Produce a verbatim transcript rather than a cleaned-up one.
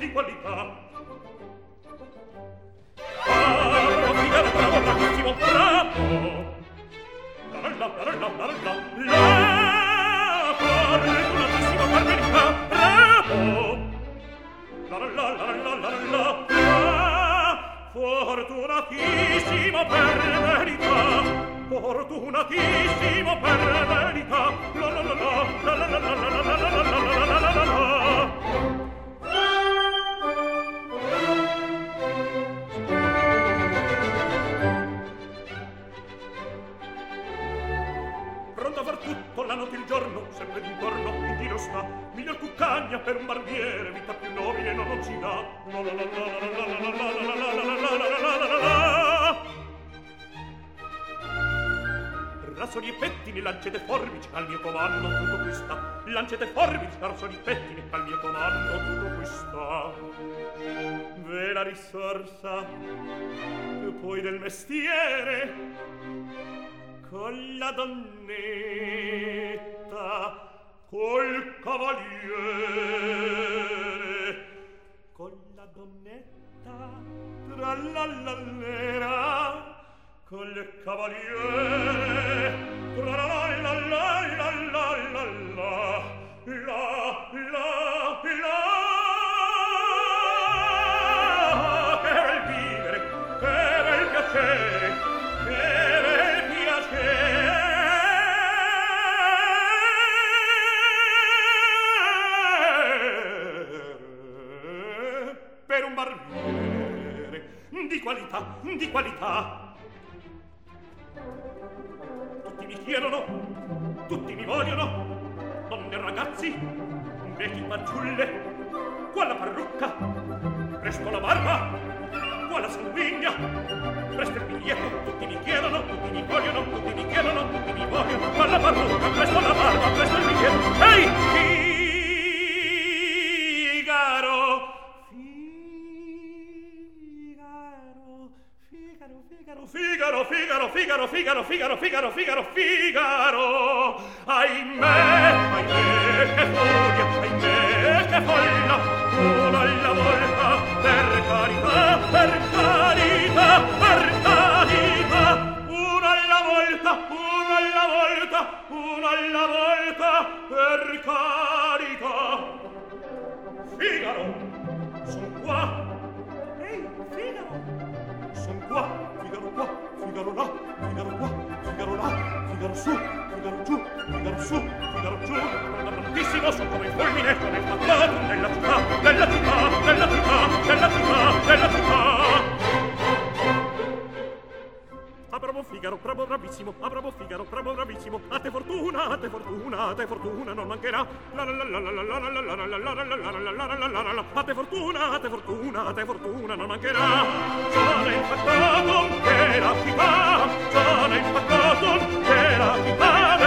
di qualità. Bravo, Figaro, bravo, bravissimo, bravo. La la la la la la la fortunatissimo per verità, bravo. La la la la la la la la fortunatissimo per verità, fortunatissimo per verità, la la la la la la la la la la la la la la la. Pronto a far tutto la notte il giorno, sempre d'intorno, in giro sta, miglior cuccagna per un barbiere, vita più nobile non non si dà. La la la la la la la la la la la la la la la la. Rassoli e pettini, lancete forbici al mio comando, tutto qui sta. Lancete forbici, rassoli e pettini al mio comando, tutto qui sta. Ve la risorsa, poi del mestiere, con la donnetta, col cavaliere, con la donnetta, tra la l'allera, col cavaliere, tra la la la la la la la la la la. Che bel vivere, che bel piacere, che bel piacere. Per un barbiere di qualità, di qualità. Tutti mi chiedono, tutti mi vogliono, donne e ragazzi, vecchi fanciulle, qua la parrucca, presto la barba, qua la sanguigna, presto il biglietto, tutti mi chiedono, tutti mi vogliono, tutti mi chiedono, tutti mi vogliono, qua la parrucca, presto la barba, presto il biglietto. Ehi, Figaro! Figaro, Figaro, Figaro, Figaro, Figaro, Figaro, Figaro, Figaro, Figaro, ahimè, ahimè, che furia, ahimè, che folla, uno alla volta, per carità, per carità, per carità, uno alla volta, uno alla volta, uno alla volta, per carità. Figaro, son qua. Ehi, Figaro, son qua. Figaro qua, Figaro là, Figaro qua, Figaro là, Figaro su, Figaro giù, Figaro su, Figaro giù. Prontissimo, sono come il fulmine, come il fantasma della città, della città, della città, della città, della città. Ah, bravo Figaro, bravo bravissimo, ah, bravo Figaro, bravo bravissimo. A te fortuna, a te fortuna, a te fortuna non mancherà. La la la la la la la la la la la la la la la la la la. A te fortuna, a te fortuna, a te fortuna non mancherà. Sono impaccato che la città, sono impaccato che la città.